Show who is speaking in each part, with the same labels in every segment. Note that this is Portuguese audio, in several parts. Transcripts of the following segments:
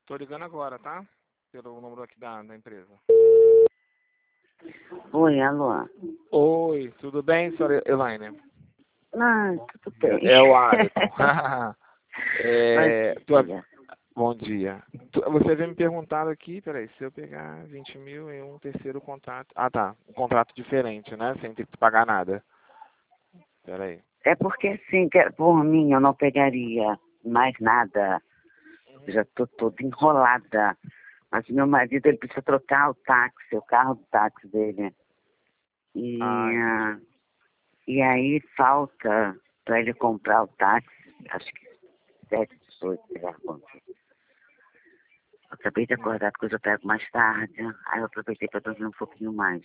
Speaker 1: Tô ligando agora, tá? Pelo número aqui da empresa.
Speaker 2: Oi, alô.
Speaker 1: Oi, tudo bem, senhora Elaine?
Speaker 2: Ah, tudo bem.
Speaker 1: É o Ayrton.
Speaker 2: Bom dia.
Speaker 1: Bom dia. Você veio me perguntar aqui, peraí, se eu pegar 20 mil em um terceiro contrato. Ah, tá. Um contrato diferente, né? Sem ter que pagar nada. Peraí.
Speaker 2: É porque assim, por mim eu não pegaria mais nada. Eu já tô toda enrolada. Mas meu marido, ele precisa trocar o carro do táxi dele. E,
Speaker 1: Ah, entendi.
Speaker 2: e aí falta para ele comprar o táxi, acho que 7, 18, sei lá quanto. Eu acabei de acordar porque eu pego mais tarde. Aí eu aproveitei para dormir um pouquinho mais.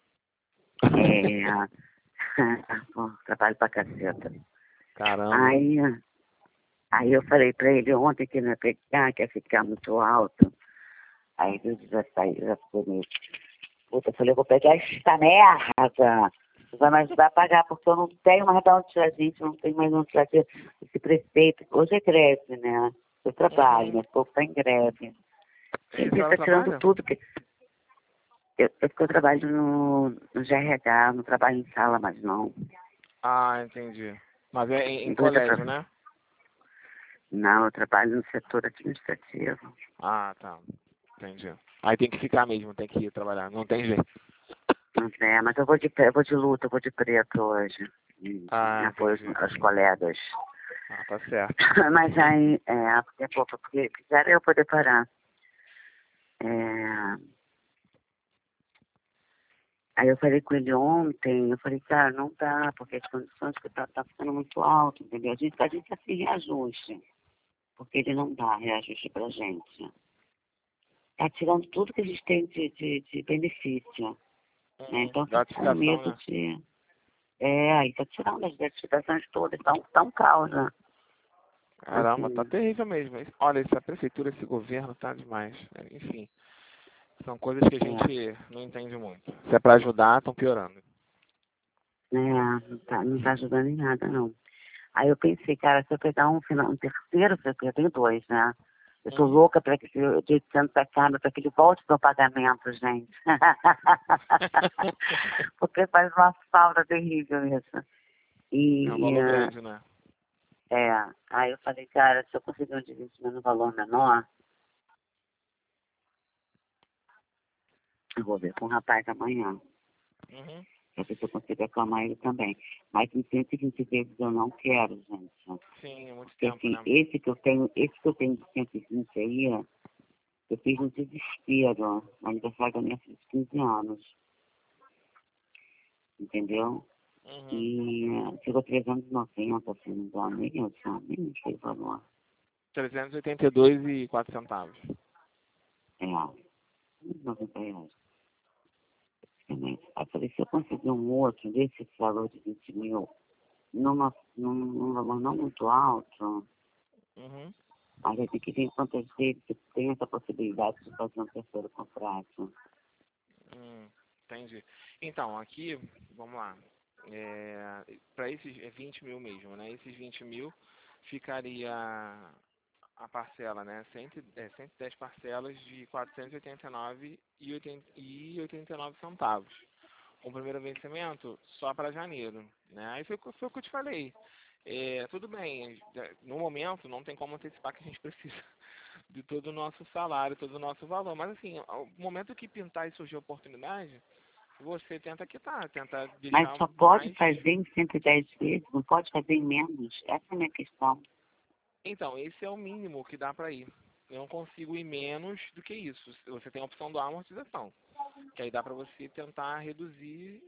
Speaker 2: É, pô, trabalho pra caceta.
Speaker 1: Caramba.
Speaker 2: Aí, aí eu falei pra ele ontem que não ia pegar, que ia ficar muito alto. Aí ele já saiu, já ficou meio. Puta, eu falei, eu vou pegar esta merda. Você vai me ajudar a pagar, porque eu não tenho mais de onde tirar gente, não tenho mais onde tirar esse prefeito. Hoje é greve, né? Eu trabalho,
Speaker 1: Uhum.
Speaker 2: meu povo tá em greve.
Speaker 1: E a
Speaker 2: Ele
Speaker 1: senhora
Speaker 2: tá tirando
Speaker 1: trabalha?
Speaker 2: tudo, que eu trabalho no GRH, não trabalho em sala, mas não.
Speaker 1: Ah, entendi. Mas é em
Speaker 2: Doida pra.
Speaker 1: colégio, né?
Speaker 2: Não, eu trabalho no setor administrativo.
Speaker 1: Ah, tá. Entendi. Aí tem que ficar mesmo, tem que ir trabalhar. Não tem jeito.
Speaker 2: Não é, mas eu vou de luta, eu vou de preto hoje. Em
Speaker 1: Ah,
Speaker 2: apoio
Speaker 1: entendi.
Speaker 2: aos colegas.
Speaker 1: Ah, tá certo.
Speaker 2: Mas aí, porque quiser eu poder parar. É, aí eu falei com ele ontem, eu falei, cara, não dá, porque as condições que tá ficando muito alto, entendeu? A gente assim reajuste, porque ele não dá reajuste pra gente. Tá tirando tudo que a gente tem de benefício. Né?
Speaker 1: Uhum.
Speaker 2: Então eu fico com
Speaker 1: Gratificação,
Speaker 2: medo
Speaker 1: né?
Speaker 2: de. Aí tá tirando as gratificações todas, tá um caos, né?
Speaker 1: Caramba, tá
Speaker 2: Assim,
Speaker 1: terrível mesmo. Olha, essa prefeitura, esse governo tá demais. Enfim, são coisas que a
Speaker 2: é,
Speaker 1: gente não entende muito. Se é pra ajudar, estão piorando.
Speaker 2: não tá ajudando em nada, não. Aí eu pensei, cara, se eu pegar um terceiro, porque eu tenho dois, né? Eu tô
Speaker 1: Uhum.
Speaker 2: louca para que esse de 800 acabe, para que ele volte para o pagamento, gente. Porque faz uma falta terrível isso.
Speaker 1: É um
Speaker 2: E,
Speaker 1: valor grande, né?
Speaker 2: aí eu falei, cara, se eu conseguir um investimento no valor menor, eu vou ver com o rapaz amanhã.
Speaker 1: Uhum.
Speaker 2: Pra ver se eu consigo acalmar ele também. Mas em 120 vezes eu não quero, gente.
Speaker 1: Sim, é muito
Speaker 2: Porque
Speaker 1: tempo,
Speaker 2: assim,
Speaker 1: né?
Speaker 2: esse que eu tenho de 120 aí, eu fiz no desespero, no aniversário da minha filha de 15 anos, entendeu?
Speaker 1: Uhum.
Speaker 2: E chegou 390, assim, não dá nem eu, nem sei o valor.
Speaker 1: 382,04 centavos.
Speaker 2: Real. R$ 90. Exatamente. Aí eu falei, se eu conseguir um outro desse valor de 20 mil, num valor não muito alto,
Speaker 1: Uhum.
Speaker 2: a gente tem que ver quantas vezes tem essa possibilidade de fazer um terceiro contrato.
Speaker 1: Entendi. Então, aqui, vamos lá. Para esses 20 mil mesmo, né? Esses 20 mil ficaria a parcela, né? 110 parcelas de 489,89 centavos. Com o primeiro vencimento só para janeiro, né? Aí foi o que eu te falei. Tudo bem, no momento não tem como antecipar que a gente precisa de todo o nosso salário, todo o nosso valor. Mas assim, ao momento que pintar e surgir oportunidade, você tenta quitar, tenta
Speaker 2: Mas
Speaker 1: deixar
Speaker 2: só pode
Speaker 1: mais.
Speaker 2: fazer em 110 vezes, não pode fazer em menos. Essa é a minha questão.
Speaker 1: Então, esse é o mínimo que dá para ir. Eu não consigo ir menos do que isso. Você tem a opção da amortização, que aí dá para você tentar reduzir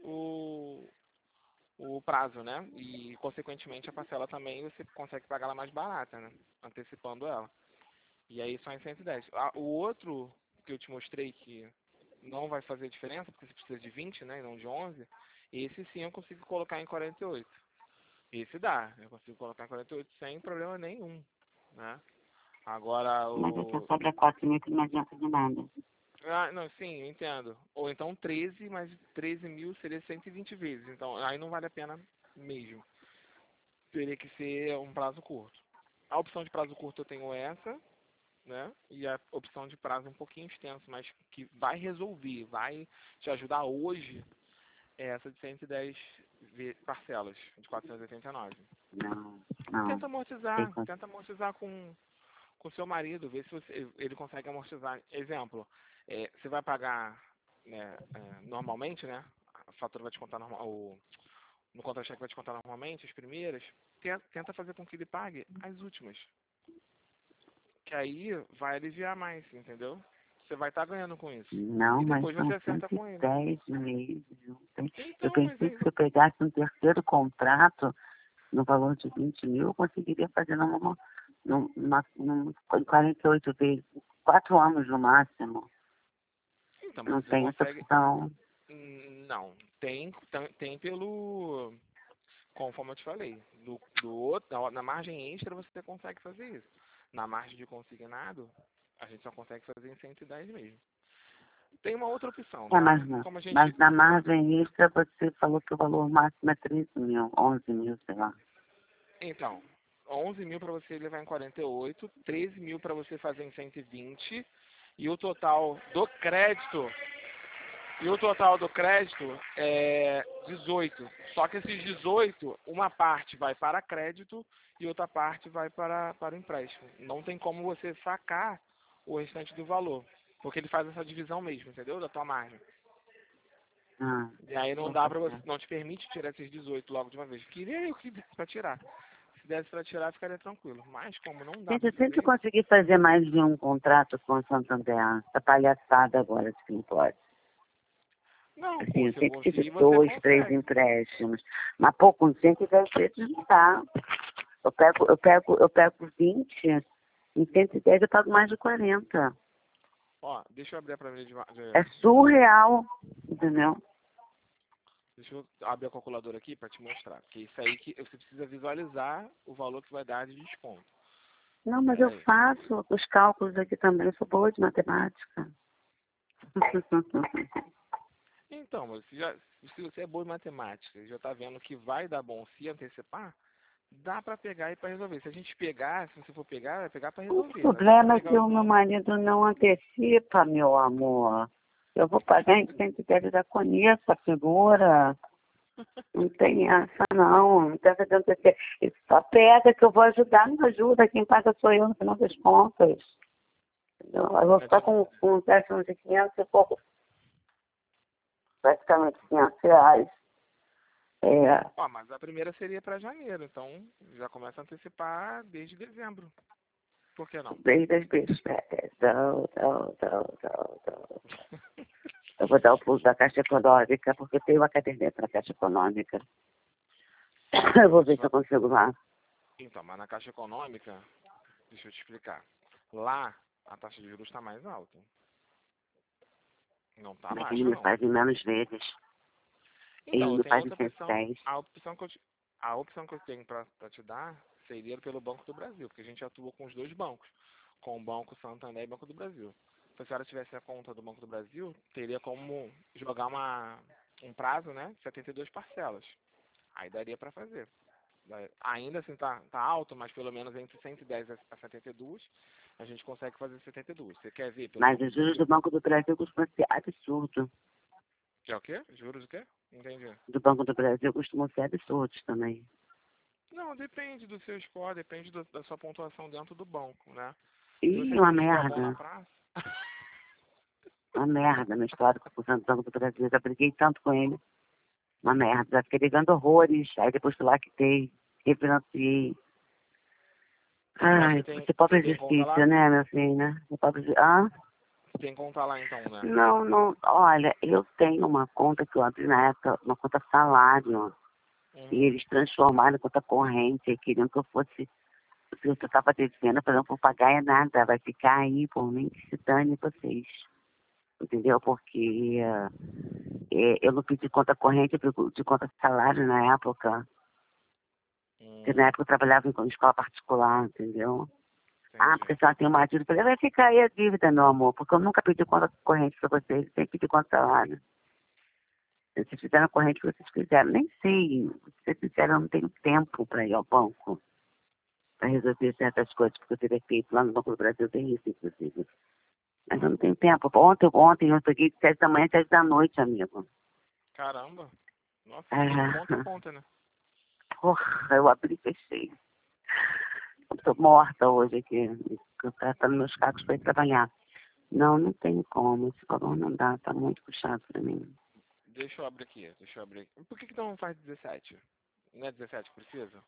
Speaker 1: o prazo, né? E, consequentemente, a parcela também você consegue pagar ela mais barata, né? Antecipando ela. E aí só em 110. O outro que eu te mostrei que não vai fazer diferença, porque você precisa de 20, né? E não de 11. Esse sim eu consigo colocar em 48. Esse dá. Eu consigo colocar em 48 sem problema nenhum, né? Agora
Speaker 2: Mas você
Speaker 1: o...
Speaker 2: sobra 4 mil que não adianta de nada.
Speaker 1: Ah, não, sim, eu entendo. Ou então 13, mas 13 mil seria 120 vezes. Então aí não vale a pena mesmo. Teria que ser um prazo curto. A opção de prazo curto eu tenho essa. né? E a opção de prazo um pouquinho extenso, mas que vai resolver, vai te ajudar hoje, é essa de 110 parcelas, de 489.
Speaker 2: Não, não.
Speaker 1: Tenta amortizar com seu marido, ver se ele consegue amortizar. Exemplo, você vai pagar, né, normalmente, né? A fatura vai te contar no contra-cheque vai te contar normalmente, as primeiras. Tenta fazer com que ele pague as últimas. Que aí vai aliviar mais, entendeu? Você vai estar ganhando com isso.
Speaker 2: Não,
Speaker 1: E
Speaker 2: mas
Speaker 1: depois
Speaker 2: são
Speaker 1: você acerta com ele.
Speaker 2: 110 meses. Não tem. Eu
Speaker 1: Então, mas
Speaker 2: pensei que se eu pegasse um terceiro contrato no valor de 20 mil, eu conseguiria fazer em 48 vezes, 4 anos no máximo.
Speaker 1: então, mas
Speaker 2: Não
Speaker 1: você
Speaker 2: tem essa
Speaker 1: consegue.
Speaker 2: opção.
Speaker 1: Não, tem pelo. Conforme eu te falei, do outro, na margem extra você consegue fazer isso. Na margem de consignado, a gente só consegue fazer em 110 mesmo. Tem uma outra opção,
Speaker 2: É,
Speaker 1: tá?
Speaker 2: mas, não.
Speaker 1: Como a gente.
Speaker 2: Mas na margem extra você falou que o valor máximo é 13 mil, 11 mil, sei lá.
Speaker 1: Então, 11 mil para você levar em 48, 13 mil para você fazer em 120 e o total do crédito é 18. Só que esses 18, uma parte vai para crédito e outra parte vai para o empréstimo. Não tem como você sacar o restante do valor, porque ele faz essa divisão mesmo, entendeu? Da tua margem.
Speaker 2: Ah,
Speaker 1: E aí não dá para você, não te permite tirar esses 18 logo de uma vez. Queria eu que desse para tirar. Se desse para tirar, ficaria tranquilo. Mas como não dá
Speaker 2: gente,
Speaker 1: para
Speaker 2: eu sempre
Speaker 1: fazer,
Speaker 2: consegui fazer mais de um contrato com o Santander. Essa palhaçada agora de que não pode.
Speaker 1: não,
Speaker 2: Assim,
Speaker 1: pô,
Speaker 2: eu
Speaker 1: se eu
Speaker 2: sempre tive
Speaker 1: conseguir, você
Speaker 2: 2, 3
Speaker 1: consegue.
Speaker 2: empréstimos. Mas, pô, com 110 vezes não dá. Eu pego 20, em 110 eu pago mais de 40.
Speaker 1: Ó, deixa eu abrir a planilha
Speaker 2: É surreal, entendeu?
Speaker 1: deixa eu abrir a calculadora aqui para te mostrar. Porque isso aí que você precisa visualizar o valor que vai dar de desconto.
Speaker 2: Não, mas
Speaker 1: Pera
Speaker 2: eu
Speaker 1: aí.
Speaker 2: faço os cálculos aqui também, eu sou boa de matemática.
Speaker 1: Então, mas se você é bom em matemática e já está vendo que vai dar bom se antecipar, dá para pegar e para resolver. Se a gente pegar, se você for pegar, vai pegar para
Speaker 2: O
Speaker 1: resolver. Vai dar para
Speaker 2: problema é
Speaker 1: pegar
Speaker 2: que o meu marido não antecipa, meu amor. Eu vou pagar em 110, já conheço a figura. Não tem essa, não. Não tem essa de antecipar. Ele só pega que eu vou ajudar, não ajuda. Quem paga sou eu no final das contas. Entendeu? Eu vou ficar com um décimo de 500 e pouco, praticamente 500 reais. É,
Speaker 1: Ó, mas a primeira seria para janeiro, então já começa a antecipar desde dezembro. Por que não?
Speaker 2: desde as bicicletas. Eu vou dar o pulo da Caixa Econômica, porque eu tenho uma caderneta na Caixa Econômica. Eu vou ver se eu consigo lá.
Speaker 1: Então, mas na Caixa Econômica, deixa eu te explicar. Lá, a taxa de juros está mais alta. Não está
Speaker 2: Mas
Speaker 1: baixa,
Speaker 2: ele me
Speaker 1: não.
Speaker 2: faz em menos vezes. Ele
Speaker 1: Então, eu
Speaker 2: me
Speaker 1: tenho
Speaker 2: faz em
Speaker 1: outra opção.
Speaker 2: 110.
Speaker 1: A opção que eu tenho para te dar seria pelo Banco do Brasil, porque a gente atua com os dois bancos, com o Banco Santander e o Banco do Brasil. Se a senhora tivesse a conta do Banco do Brasil, teria como jogar um prazo, né? 72 parcelas. Aí daria para fazer. Ainda assim tá alto, mas pelo menos entre 110 a 72, a gente consegue fazer 72. Você quer ver pelo
Speaker 2: Mas
Speaker 1: Banco
Speaker 2: os
Speaker 1: do
Speaker 2: juros do
Speaker 1: Brasil?
Speaker 2: Banco do Brasil costumam ser absurdos.
Speaker 1: Que é o quê? Juros o quê? Entendi.
Speaker 2: Do Banco do Brasil costumam ser absurdos também.
Speaker 1: Não, depende do seu score, depende da sua pontuação dentro do banco, né? Se você
Speaker 2: Ih,
Speaker 1: tem
Speaker 2: uma
Speaker 1: um score bom na
Speaker 2: merda.
Speaker 1: praça.
Speaker 2: Uma merda. Meu histórico com o Banco do Brasil. Eu já briguei tanto com ele. Uma merda. Já fiquei ligando horrores. Aí depois fui lá que dei. Refinanciei.
Speaker 1: Mas
Speaker 2: Ai, você pobre
Speaker 1: você tem conta
Speaker 2: exercício,
Speaker 1: lá?
Speaker 2: né, meu filho, né? Você pobre... Ah?
Speaker 1: Você tem conta lá então, né?
Speaker 2: Não, não. Olha, eu tenho uma conta que eu abri na época, uma conta salário. E
Speaker 1: Uhum.
Speaker 2: eles transformaram em conta corrente, queriam que eu fosse, se eu estava devendo, eu falei, não vou pagar é nada, vai ficar aí por mim, que se dane vocês. Entendeu? Porque eu não pedi conta corrente, eu pedi conta salário na época. Porque na época eu trabalhava em escola particular, entendeu? Ah,
Speaker 1: Entendi.
Speaker 2: porque se ela tem uma dívida, eu falei, vai ficar aí a dívida, meu amor, porque eu nunca pedi conta corrente para vocês, sempre pedi conta salário. Vocês fizeram a corrente que vocês quiseram. Nem sei, pra ser sincero, eu não tenho tempo para ir ao banco. para resolver certas coisas, porque eu teria feito lá no Banco do Brasil, tem isso, inclusive. Mas eu não tenho tempo. Ontem eu peguei de 7 da manhã até 7 da noite, amigo.
Speaker 1: Caramba. Nossa, nem conta
Speaker 2: Ah,
Speaker 1: conta, né?
Speaker 2: porra, eu abri e fechei. Eu tô morta hoje aqui. O cara tá nos meus carros para ir trabalhar. Não, não tem como. Esse valor não dá, tá muito puxado para mim.
Speaker 1: Deixa eu abrir aqui, deixa eu abrir. Por que não faz 17? Não é 17 que precisa?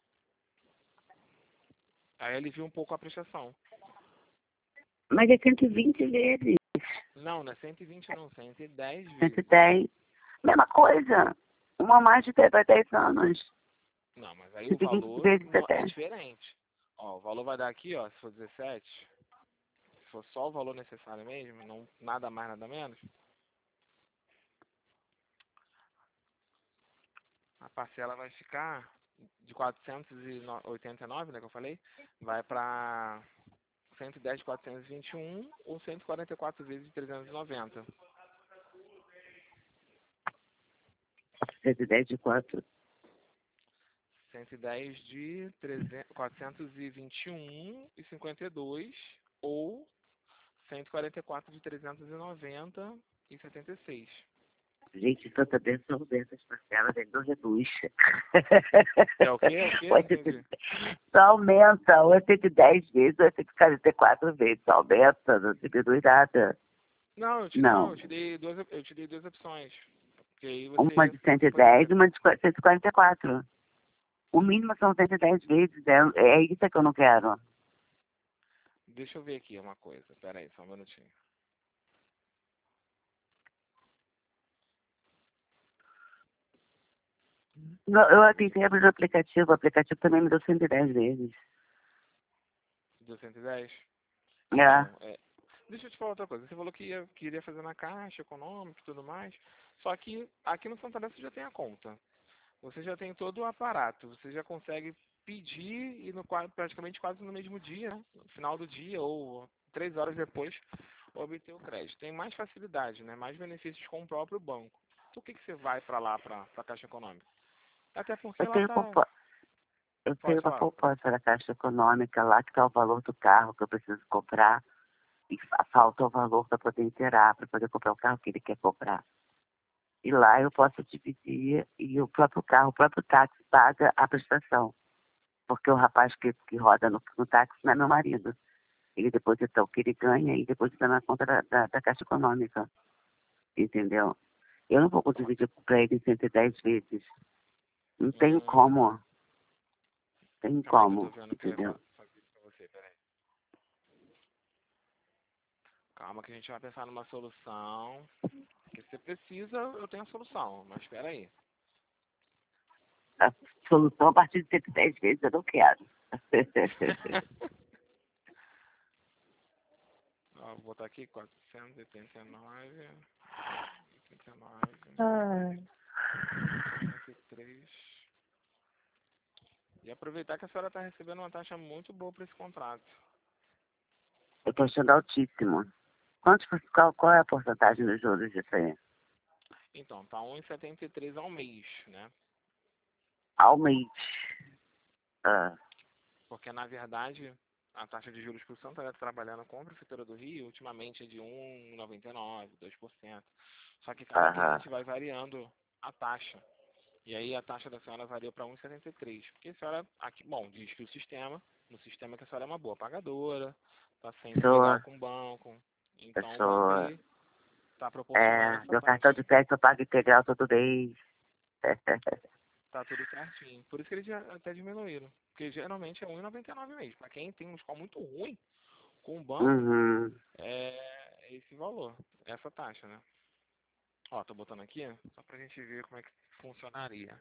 Speaker 1: Aí ele viu um pouco a prestação.
Speaker 2: Mas é 120 vezes,
Speaker 1: Não é 120 não, 110 vezes.
Speaker 2: 110. Mesma coisa. Uma a mais de 10 anos.
Speaker 1: Não, mas aí o
Speaker 2: 120
Speaker 1: valor
Speaker 2: vezes
Speaker 1: é
Speaker 2: até.
Speaker 1: diferente. Ó, o valor vai dar aqui, ó, se for 17, se for só o valor necessário mesmo, não, nada mais, nada menos, a parcela vai ficar de 489, né, que eu falei, vai para 110 de 421 ou 144 vezes de 390.
Speaker 2: 110 de 4.
Speaker 1: 110 de 421,52 ou 144 de 390,76.
Speaker 2: Gente, tanta benção dessas parcelas, ele não reduz.
Speaker 1: É o quê? É o quê?
Speaker 2: Ou
Speaker 1: Não
Speaker 2: é 110,
Speaker 1: entendi.
Speaker 2: só aumenta, ou é 110 vezes, ou é 144 vezes, só aumenta, não diminui nada.
Speaker 1: Não,
Speaker 2: Não,
Speaker 1: eu te dei duas opções. Porque aí
Speaker 2: uma
Speaker 1: você
Speaker 2: de 110
Speaker 1: poderia.
Speaker 2: e uma de 144. O mínimo são 110 vezes, é isso que eu não quero.
Speaker 1: Deixa eu ver aqui uma coisa. Pera aí, só um minutinho.
Speaker 2: Eu tentei abrir o aplicativo também me deu 110 vezes.
Speaker 1: Deu 110?
Speaker 2: É,
Speaker 1: Então, deixa eu te falar outra coisa. Você falou que queria fazer na Caixa Econômica e tudo mais. Só que aqui no Santander você já tem a conta. Você já tem todo o aparato. Você já consegue pedir e praticamente quase no mesmo dia, né? No final do dia ou 3 horas depois, obter o crédito. Tem mais facilidade, né? Mais benefícios com o próprio banco. Por que você vai para lá, para a Caixa Econômica? Até porque
Speaker 2: eu
Speaker 1: lá
Speaker 2: tenho,
Speaker 1: tá.
Speaker 2: eu tenho
Speaker 1: Pode
Speaker 2: uma
Speaker 1: falar.
Speaker 2: poupança da Caixa Econômica lá que está o valor do carro que eu preciso comprar e falta o valor para poder inteirar, para poder comprar o carro que ele quer comprar. E lá eu posso dividir e o próprio carro, o próprio táxi paga a prestação. Porque o rapaz que roda no táxi não é meu marido. Ele deposita o que ele ganha e deposita na conta da Caixa Econômica. Entendeu? Eu não vou dividir para ele 110 vezes. Não tem
Speaker 1: Hum,
Speaker 2: como. Tem
Speaker 1: calma aí que eu tô
Speaker 2: como.
Speaker 1: vendo o que eu ia
Speaker 2: Entendeu?
Speaker 1: fazer pra você, peraí. Calma que a gente vai pensar numa solução. Porque se você precisa, eu tenho a solução. Mas espera aí.
Speaker 2: A solução a partir de 110 vezes eu não quero.
Speaker 1: Ó, vou botar aqui 489, 89,
Speaker 2: Ai.
Speaker 1: 53. E aproveitar que a senhora está recebendo uma taxa muito boa para esse contrato.
Speaker 2: Eu estou achando altíssimo. Qual é a porcentagem dos juros disso aí?
Speaker 1: Então, tá 1,73 ao mês, né?
Speaker 2: Ao mês. Ah,
Speaker 1: Porque, na verdade, a taxa de juros que o Santander está trabalhando com a Prefeitura do Rio, ultimamente é de 1,99, 2%. Só que cada
Speaker 2: aham.
Speaker 1: cliente vai variando a taxa. E aí a taxa da senhora variou para 1,73. Porque a senhora, aqui, bom, diz que no sistema que a senhora é uma boa pagadora, está sempre
Speaker 2: Sou,
Speaker 1: legal com o banco.
Speaker 2: eu
Speaker 1: Então o banco
Speaker 2: sou.
Speaker 1: ele está proporcionando essa
Speaker 2: Meu cartão
Speaker 1: taxa.
Speaker 2: de crédito eu pago integral todo mês.
Speaker 1: Tá tudo certinho. Por isso que eles já até diminuíram. Porque geralmente é 1,99 mesmo. Para quem tem um score muito ruim com o banco,
Speaker 2: Uhum.
Speaker 1: é esse valor, essa taxa, né? Ó, tô botando aqui, só pra gente ver como é que funcionaria.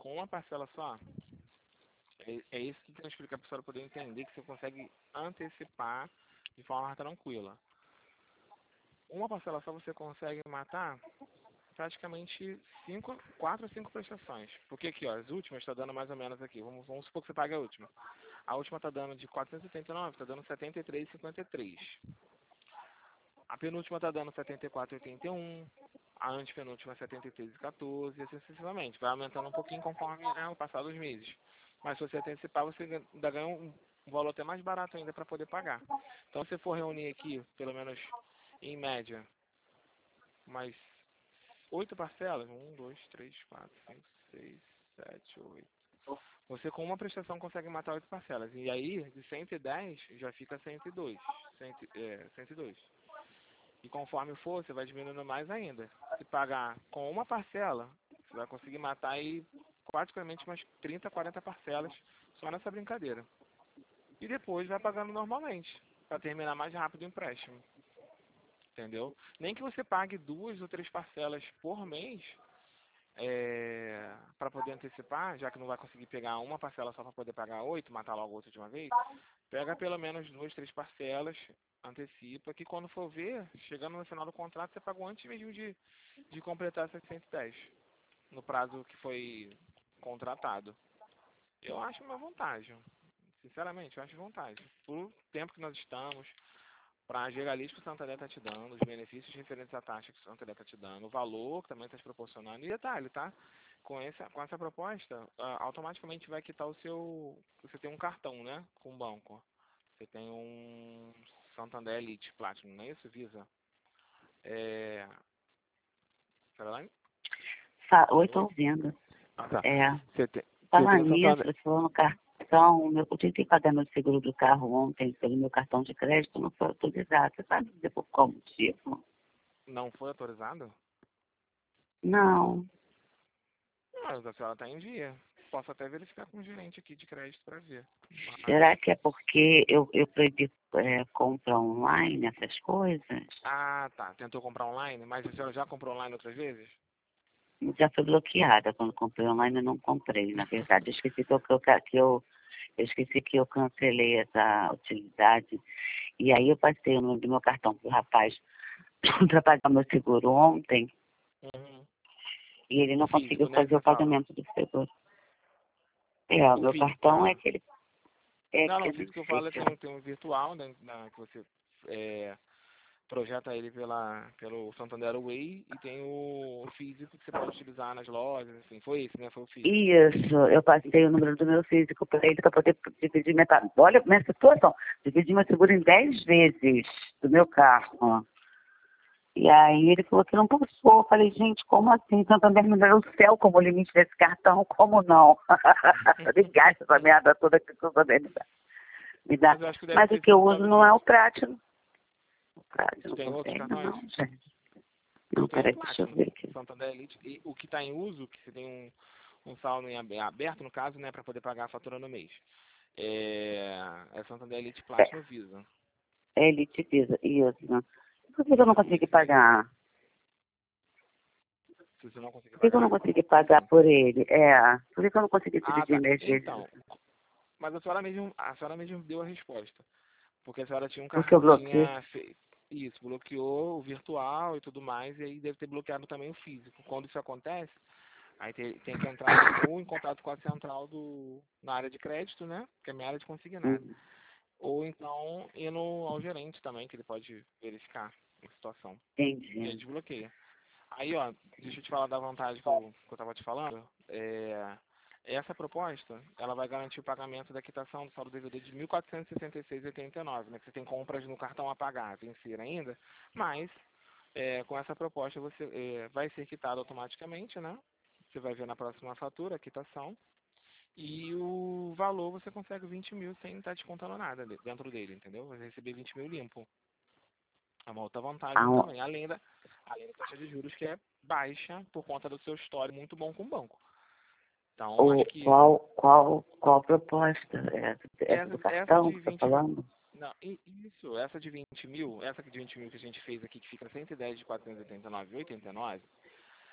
Speaker 1: com uma parcela só, é isso que eu tenho que explicar para a pessoa poder entender que você consegue antecipar de forma tranquila. Uma parcela só você consegue matar praticamente 4 ou 5 prestações. Porque aqui, ó, as últimas está dando mais ou menos aqui. Vamos supor que você pague a última. A última está dando de 479, está dando 73,53. A penúltima está dando 74,81. A antepenúltima 73,14 e assim sucessivamente. Vai aumentando um pouquinho conforme o passar dos meses. Mas se você antecipar, você ainda ganha um valor até mais barato ainda para poder pagar. Então, se você for reunir aqui, pelo menos em média, mais 8 parcelas, 1, 2, 3, 4, 5, 6, 7, 8. Você com uma prestação consegue matar 8 parcelas. E aí, de 110, já fica 102. 102. E conforme for, você vai diminuindo mais ainda. Se pagar com uma parcela, você vai conseguir matar aí praticamente umas 30, 40 parcelas só nessa brincadeira. E depois vai pagando normalmente, para terminar mais rápido o empréstimo. Entendeu? Nem que você pague 2 ou 3 parcelas por mês, para poder antecipar, já que não vai conseguir pegar uma parcela só para poder pagar 8, matar logo outra de uma vez, pega pelo menos 2, 3 parcelas, antecipa, que quando for ver, chegando no final do contrato, você pagou antes mesmo de completar essas 110, no prazo que foi contratado. Eu acho uma vantagem. Sinceramente, eu acho vantagem. Por tempo que nós estamos, para a regalias que o Santander está te dando, os benefícios referentes à taxa que o Santander está te dando, o valor que também está te proporcionando. E detalhe, tá? Com essa proposta, automaticamente vai quitar o seu... Você tem um cartão, né? Com o banco. Você tem um Santander Elite Platinum, não é isso? Visa. Caroline?
Speaker 2: Oi, estou ouvindo.
Speaker 1: Ah, tá.
Speaker 2: Você
Speaker 1: tem
Speaker 2: falar
Speaker 1: o
Speaker 2: nisso,
Speaker 1: Santander...
Speaker 2: você falou no cartão, eu tive que pagar meu seguro do carro ontem pelo meu cartão de crédito, não foi autorizado. Você sabe dizer por qual motivo?
Speaker 1: Não foi autorizado?
Speaker 2: Não.
Speaker 1: Mas a senhora está em dia. Posso até verificar com o gerente aqui de crédito para ver.
Speaker 2: Será que é porque eu proibi compra online, essas coisas?
Speaker 1: Ah, tá. Tentou comprar online, mas a senhora já comprou online outras vezes?
Speaker 2: Já foi bloqueada. Quando comprei online, eu não comprei, na verdade. Eu esqueci eu esqueci que eu cancelei essa utilidade. E aí eu passei o número do meu cartão pro rapaz para pagar meu seguro ontem.
Speaker 1: Uhum.
Speaker 2: E ele não
Speaker 1: O físico,
Speaker 2: conseguiu
Speaker 1: né, que
Speaker 2: fazer o
Speaker 1: você fala.
Speaker 2: pagamento do seguro. O
Speaker 1: O
Speaker 2: meu
Speaker 1: físico,
Speaker 2: cartão é
Speaker 1: tá.
Speaker 2: aquele.
Speaker 1: Não,
Speaker 2: Que
Speaker 1: o
Speaker 2: eu não
Speaker 1: físico que eu
Speaker 2: sei
Speaker 1: falo é
Speaker 2: se
Speaker 1: tem um virtual, né, que você projeta ele pelo Santander Way e tem o físico que você pode utilizar nas lojas, enfim. Foi esse, né? Foi o físico.
Speaker 2: Isso, eu passei o número do meu físico para ele para poder dividir minha. Olha minha situação, dividir meu seguro em 10 vezes do meu carro. E aí ele falou que não passou. Eu falei, gente, como assim? Santander me deu o céu como limite desse cartão, como não? Ele gasta essa merda toda que o Santander me dá.
Speaker 1: Mas eu acho que deve
Speaker 2: Mas o
Speaker 1: ter
Speaker 2: que eu
Speaker 1: sido por
Speaker 2: uso
Speaker 1: causa
Speaker 2: não é o
Speaker 1: disso.
Speaker 2: Platinum. O Platinum
Speaker 1: Tem
Speaker 2: não
Speaker 1: outros
Speaker 2: tem,
Speaker 1: cartões?
Speaker 2: não, gente. Não,
Speaker 1: Tem o
Speaker 2: peraí, deixa eu
Speaker 1: Platinum,
Speaker 2: ver aqui.
Speaker 1: Santander Elite. E o que está em uso, que você tem um saldo aberto, no caso, né, para poder pagar a fatura no mês. É Santander Elite Platinum Visa.
Speaker 2: É Elite Visa, isso. Por que eu não consegui
Speaker 1: Esse daí.
Speaker 2: pagar?
Speaker 1: Se você não conseguir
Speaker 2: Por que eu não
Speaker 1: pagar?
Speaker 2: consegui pagar por ele? Por que eu não consegui
Speaker 1: Ah,
Speaker 2: dividir
Speaker 1: tá.
Speaker 2: minhas vezes?
Speaker 1: Então, mas a senhora mesmo deu a resposta. Porque a senhora tinha
Speaker 2: Porque eu bloqueei.
Speaker 1: isso, bloqueou o virtual e tudo mais, e aí deve ter bloqueado também o físico. Quando isso acontece, aí tem que entrar ou em contato com a central na área de crédito, né? Que é a minha área de consignado.
Speaker 2: Hum,
Speaker 1: Ou então indo ao gerente também, que ele pode verificar a situação. E aí
Speaker 2: entendi.
Speaker 1: desbloqueia. Aí, ó, deixa eu te falar da vantagem que eu tava te falando. Essa proposta, ela vai garantir o pagamento da quitação do saldo devedor de R$ 1.466,89, né? Que você tem compras no cartão a pagar, vencer ainda, mas com essa proposta você vai ser quitado automaticamente, né? Você vai ver na próxima fatura a quitação. E o valor você consegue 20 mil sem estar descontando nada dentro dele, entendeu? Vai receber 20 mil limpo. É uma outra vantagem
Speaker 2: Ah,
Speaker 1: também, além da taxa de juros que é baixa por conta do seu histórico muito bom com o banco. Então, acho que
Speaker 2: qual proposta? Essa do
Speaker 1: essa
Speaker 2: cartão
Speaker 1: de
Speaker 2: que você
Speaker 1: 20
Speaker 2: está falando?
Speaker 1: não, essa de 20 mil, essa de 20 mil que a gente fez aqui, que fica 110 de 489,89,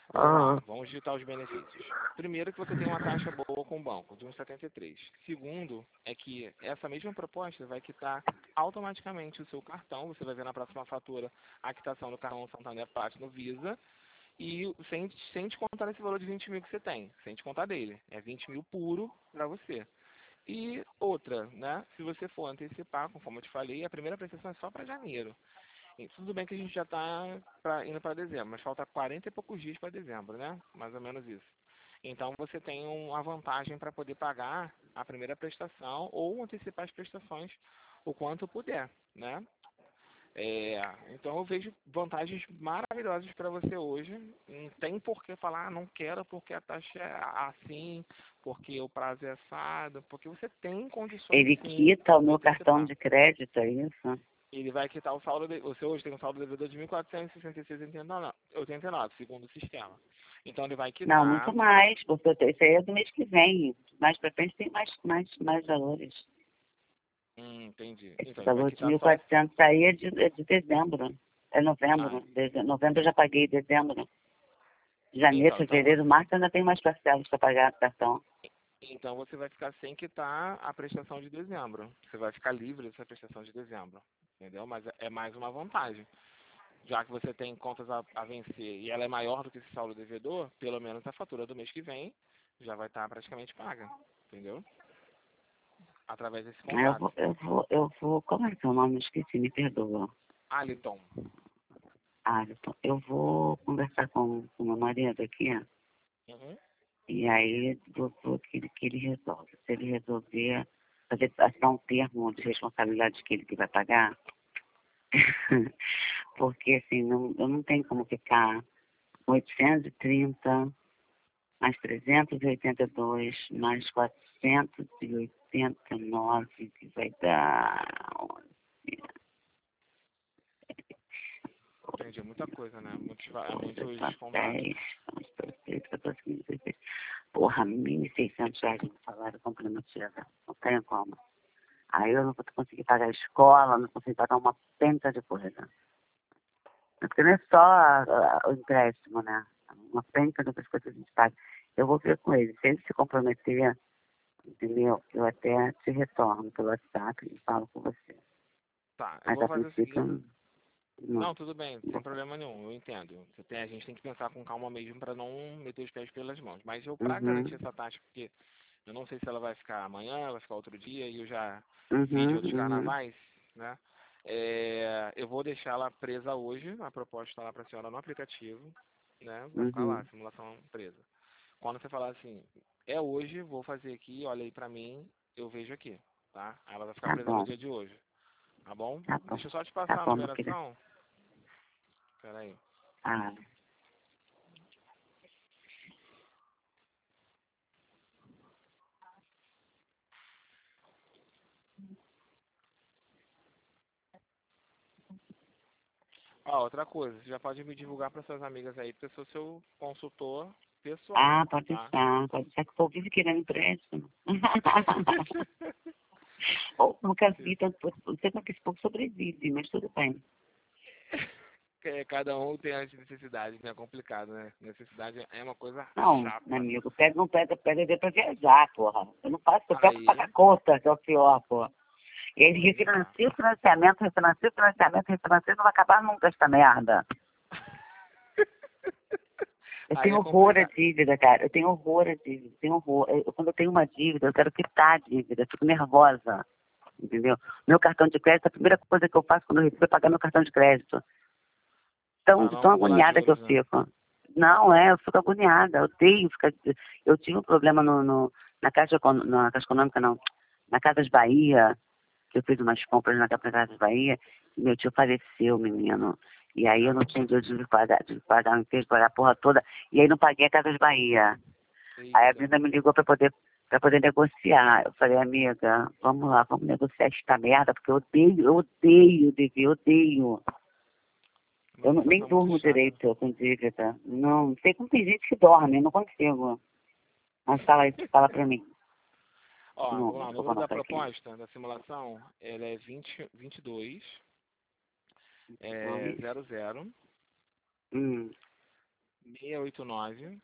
Speaker 1: Vamos lá,
Speaker 2: Ah,
Speaker 1: vamos digitar os benefícios. Primeiro que você tem uma taxa boa com o banco, de 1,73. Segundo é que essa mesma proposta vai quitar automaticamente o seu cartão. Você vai ver na próxima fatura a quitação do cartão Santander Platinum Visa. E sem descontar esse valor de 20 mil que você tem, sem descontar dele. É 20 mil puro para você. E outra, né? Se você for antecipar, conforme eu te falei, a primeira prestação é só para janeiro. E tudo bem que a gente já está indo para dezembro, mas falta 40 e poucos dias para dezembro, né? Mais ou menos isso. Então você tem uma vantagem para poder pagar a primeira prestação ou antecipar as prestações o quanto puder, né? Então eu vejo vantagens maravilhosas para você hoje. Não tem por que falar, não quero porque a taxa é assim, porque o prazo é assado, porque você tem condições
Speaker 2: ele
Speaker 1: sim
Speaker 2: quita o
Speaker 1: de
Speaker 2: meu cartão
Speaker 1: antecipar.
Speaker 2: de crédito, é isso?
Speaker 1: Ele vai quitar o saldo, você hoje tem um saldo devedor de 1.466,89, segundo o sistema. Então ele vai
Speaker 2: Não,
Speaker 1: quitar.
Speaker 2: muito mais, porque isso aí é do mês que vem. Mais pra frente tem mais valores.
Speaker 1: Entendi.
Speaker 2: Esse
Speaker 1: Então ele vai
Speaker 2: valor de
Speaker 1: quitar
Speaker 2: mil e
Speaker 1: só esse.
Speaker 2: quatrocentos aí é de dezembro. É
Speaker 1: Ah,
Speaker 2: novembro. Novembro eu já paguei, dezembro. Janeiro,
Speaker 1: então
Speaker 2: fevereiro, março ainda tem mais parcelas para pagar cartão.
Speaker 1: então você vai ficar sem quitar a prestação de dezembro. Você vai ficar livre dessa prestação de dezembro. Entendeu? Mas é mais uma vantagem. Já que você tem contas a vencer e ela é maior do que esse saldo devedor, pelo menos a fatura do mês que vem já vai estar praticamente paga. Entendeu? Através desse
Speaker 2: Eu
Speaker 1: contrato.
Speaker 2: vou, como é que é o nome? Esqueci, me perdoa.
Speaker 1: Aliton.
Speaker 2: Alisson, eu vou conversar com o meu marido aqui,
Speaker 1: Uhum.
Speaker 2: e aí vou que ele resolve. Se ele resolver assinar um termo de responsabilidade que vai pagar, porque assim, eu não tenho como ficar 830 mais 382 mais 489, que vai dar 11,
Speaker 1: Entendi, muita coisa, né? Muitos contratos.
Speaker 2: 10, 11, 13, 14, 15, 16. Porra, R$ 1.600 de salário complementivo. Não tenho como. Aí eu não vou conseguir pagar a escola, não consigo pagar uma penca de coisa. Porque não é só o empréstimo, né? Uma penca de outras coisas que a gente paga. Eu vou ver com ele. Se ele se comprometer, entendeu? Eu até te retorno pelo WhatsApp e falo com você.
Speaker 1: Tá, eu
Speaker 2: Mas
Speaker 1: vou
Speaker 2: a
Speaker 1: fazer o
Speaker 2: princípio,
Speaker 1: seguinte.
Speaker 2: não.
Speaker 1: Não, tudo bem, sem problema nenhum, eu entendo. A gente tem que pensar com calma mesmo para não meter os pés pelas mãos. Mas eu, para garantir
Speaker 2: Uhum,
Speaker 1: essa taxa, porque eu não sei se ela vai ficar amanhã, vai ficar outro dia, e eu já vi de
Speaker 2: uhum,
Speaker 1: outros
Speaker 2: uhum,
Speaker 1: carnavais, né? Eu vou deixar ela presa hoje, a proposta está lá para a senhora no aplicativo, né? Vai ficar lá,
Speaker 2: uhum.
Speaker 1: simulação presa. Quando você falar assim, é hoje, vou fazer aqui, olha aí para mim, eu vejo aqui, tá? Aí ela vai ficar
Speaker 2: Tá
Speaker 1: presa no
Speaker 2: bom,
Speaker 1: dia de hoje, tá bom?
Speaker 2: tá bom.
Speaker 1: Deixa eu só te
Speaker 2: Tá
Speaker 1: passar a
Speaker 2: bom, meu querido.
Speaker 1: numeração. Peraí.
Speaker 2: Ah,
Speaker 1: Ó, outra coisa, você já pode me divulgar para suas amigas aí, porque eu sou seu consultor pessoal,
Speaker 2: pode
Speaker 1: tá?
Speaker 2: deixar. Pode deixar que o povo vive querendo empréstimo. Ou nunca vi tanto, não sei como é que esse povo sobrevive, mas tudo bem.
Speaker 1: Cada um tem as necessidades, né? É complicado, né? Necessidade é uma coisa
Speaker 2: Não, meu
Speaker 1: chata.
Speaker 2: amigo, não pega dinheiro pra viajar, porra. Eu não faço, eu pego pra
Speaker 1: Aí,
Speaker 2: pagar conta, que é o pior, porra. E ele
Speaker 1: aí não dá.
Speaker 2: refinancia o financiamento, refinancia, não vai acabar nunca essa merda. Eu
Speaker 1: Aí
Speaker 2: tenho
Speaker 1: é
Speaker 2: horror à
Speaker 1: complicado.
Speaker 2: dívida, cara. Eu tenho horror à dívida. Tenho horror. Quando eu tenho uma dívida, eu quero quitar a dívida. Eu fico nervosa, entendeu? Meu cartão de crédito, a primeira coisa que eu faço quando eu recebo é pagar meu cartão de crédito.
Speaker 1: Pra
Speaker 2: De
Speaker 1: não
Speaker 2: tão
Speaker 1: acumular
Speaker 2: agoniada que eu
Speaker 1: juros, né?
Speaker 2: fico. Não, eu fico agoniada, eu odeio ficar. Eu tive um problema na Caixa Econômica, não, na Casas Bahia, que eu fiz umas compras na Casas Bahia, e meu tio faleceu, menino. E aí eu não tinha
Speaker 1: Caramba.
Speaker 2: dinheiro de pagar, não de pagar a porra toda, e aí não paguei a Casas Bahia. Aí a
Speaker 1: Eita.
Speaker 2: Brenda me ligou para poder negociar. Eu falei, amiga, vamos lá, vamos negociar esta merda, porque eu odeio dever, odeio. Eu
Speaker 1: Uma
Speaker 2: nem
Speaker 1: situação muito
Speaker 2: durmo
Speaker 1: chata.
Speaker 2: direito com dívida. Não sei como tem gente que dorme, eu não consigo. Mas fala aí, fala pra mim. O
Speaker 1: Ó, vamos lá.
Speaker 2: número
Speaker 1: O
Speaker 2: que eu vou
Speaker 1: número da
Speaker 2: anotar aqui.
Speaker 1: proposta, da simulação, ela é 22
Speaker 2: Dois.
Speaker 1: 00
Speaker 2: Hum,
Speaker 1: 689.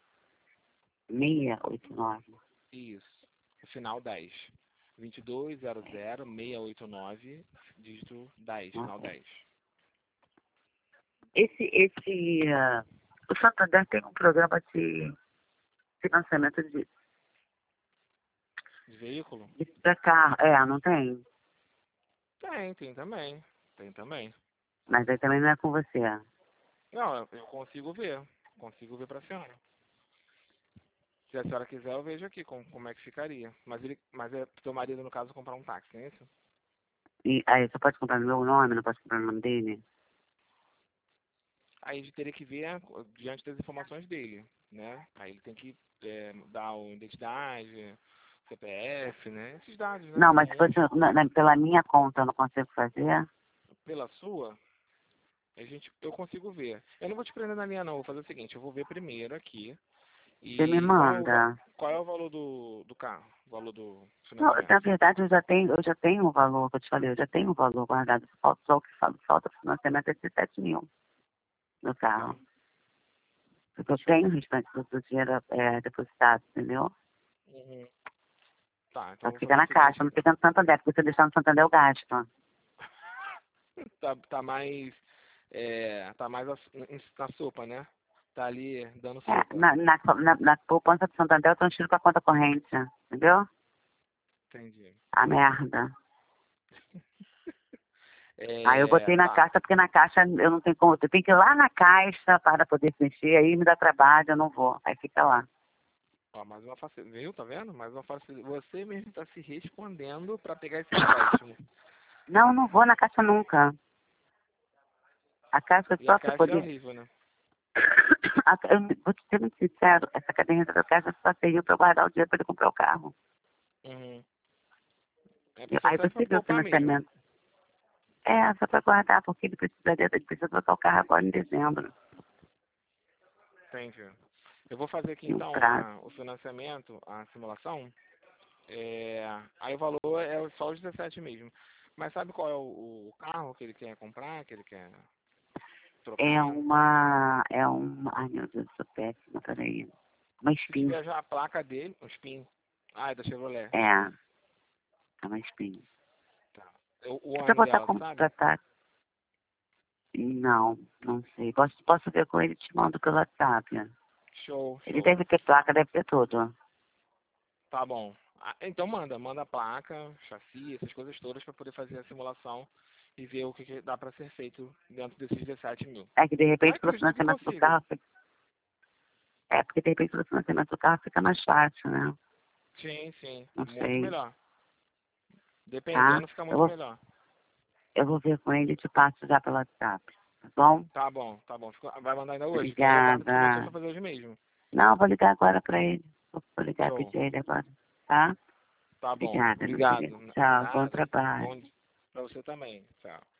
Speaker 2: 689.
Speaker 1: Isso. O final 10. 2200-689, dígito 10, final 10.
Speaker 2: O Santander tem um programa de financiamento
Speaker 1: De veículo?
Speaker 2: de carro. Não tem?
Speaker 1: Tem também. Tem também.
Speaker 2: Mas aí também não é com você.
Speaker 1: Não, eu consigo ver. Consigo ver pra senhora. Se a senhora quiser, eu vejo aqui como é que ficaria. Mas é pro seu marido, no caso, comprar um táxi, não é isso?
Speaker 2: E aí você pode comprar no meu nome, não pode comprar no nome dele?
Speaker 1: Aí a gente teria que ver diante das informações dele, né? Aí ele tem que dar a identidade, CPF, né? Esses dados, né?
Speaker 2: Não, mas se
Speaker 1: Comuns.
Speaker 2: fosse pela minha conta eu não consigo fazer.
Speaker 1: Pela sua, eu consigo ver. Eu não vou te prender na linha, não. Vou fazer o seguinte, eu vou ver primeiro aqui.
Speaker 2: Você me
Speaker 1: E
Speaker 2: manda.
Speaker 1: qual é o valor do carro? O valor do
Speaker 2: Não, na
Speaker 1: financiamento?
Speaker 2: verdade eu já tenho um valor, que eu te falei, eu já tenho um valor guardado. Só o que falta o financiamento é de 7 mil no
Speaker 1: Tá.
Speaker 2: carro. Porque eu
Speaker 1: Show.
Speaker 2: tenho o restante do dinheiro depositado, entendeu?
Speaker 1: Uhum. Tá, então
Speaker 2: Só
Speaker 1: eu
Speaker 2: que
Speaker 1: vou
Speaker 2: fica
Speaker 1: fazer o
Speaker 2: na caixa,
Speaker 1: seguinte,
Speaker 2: não
Speaker 1: então.
Speaker 2: fica no Santander, porque se eu deixar no Santander eu gasto.
Speaker 1: Tá mais na sopa, né? Tá ali dando
Speaker 2: É,
Speaker 1: sopa.
Speaker 2: na poupança do Santander eu transfiro pra conta corrente, entendeu?
Speaker 1: Entendi.
Speaker 2: A merda. Aí eu botei na
Speaker 1: Tá.
Speaker 2: caixa, porque na caixa eu não tenho como. Eu tenho que ir lá na caixa para poder mexer, aí me dá trabalho, eu não vou. Aí fica lá.
Speaker 1: Ó, mais uma facilidade. Viu? Tá vendo? Mais uma facilidade. Você mesmo tá se respondendo pra pegar esse empréstimo.
Speaker 2: Não, não vou na caixa nunca. A caixa é
Speaker 1: E a
Speaker 2: só para
Speaker 1: caixa é
Speaker 2: poder.
Speaker 1: horrível, né?
Speaker 2: Eu vou te ser muito sincero, essa caderneta da caixa só serviu para eu guardar o dinheiro para ele comprar o carro.
Speaker 1: Uhum. É a pessoa
Speaker 2: Aí
Speaker 1: serve pra
Speaker 2: você vê o
Speaker 1: poupar mesmo.
Speaker 2: financiamento. Só para guardar, porque ele precisa trocar o carro agora em dezembro.
Speaker 1: Entendi. Eu vou fazer aqui
Speaker 2: Tem um
Speaker 1: então
Speaker 2: prazo.
Speaker 1: o financiamento, a simulação. Aí o valor é só os 17 mesmo. Mas sabe qual é o carro que ele quer comprar, que ele quer trocar?
Speaker 2: Ai meu Deus, eu sou péssima, peraí. Uma
Speaker 1: Se
Speaker 2: espinha.
Speaker 1: tiver já a placa dele, um Spin. Ah, é da Chevrolet.
Speaker 2: É, é uma espinha.
Speaker 1: Tá. O
Speaker 2: Você
Speaker 1: ano
Speaker 2: botar
Speaker 1: dela,
Speaker 2: como
Speaker 1: sabe?
Speaker 2: tratar? Não, não sei. Posso ver com ele e te mando pelo WhatsApp.
Speaker 1: Show,
Speaker 2: Ele
Speaker 1: show.
Speaker 2: deve ter placa, deve ter tudo.
Speaker 1: Tá bom. Então manda a placa, chassi, essas coisas todas para poder fazer a simulação e ver o que dá para ser feito dentro desses 17 mil.
Speaker 2: É que de
Speaker 1: Eu
Speaker 2: repente pelo
Speaker 1: acredito que
Speaker 2: financiamento do
Speaker 1: consiga.
Speaker 2: carro. Porque de repente pelo financiamento do carro fica mais fácil, né?
Speaker 1: Sim, sim.
Speaker 2: Não
Speaker 1: Muito
Speaker 2: sei.
Speaker 1: melhor.
Speaker 2: Tá?
Speaker 1: Dependendo, fica
Speaker 2: Eu
Speaker 1: muito
Speaker 2: vou,
Speaker 1: melhor.
Speaker 2: eu vou ver com ele e te passo já pelo WhatsApp. Tá bom?
Speaker 1: Tá bom, tá bom. Vai mandar ainda hoje? Que aí eu guardo informações
Speaker 2: Obrigada.
Speaker 1: para fazer hoje mesmo.
Speaker 2: Não, eu vou ligar agora pra ele. Vou ligar e
Speaker 1: Show.
Speaker 2: pedir ele agora. Tá?
Speaker 1: Tá bom.
Speaker 2: Obrigada, meu querido.
Speaker 1: Obrigado.
Speaker 2: Tchau, bom
Speaker 1: Nada.
Speaker 2: trabalho.
Speaker 1: Bom dia pra você também. Tchau.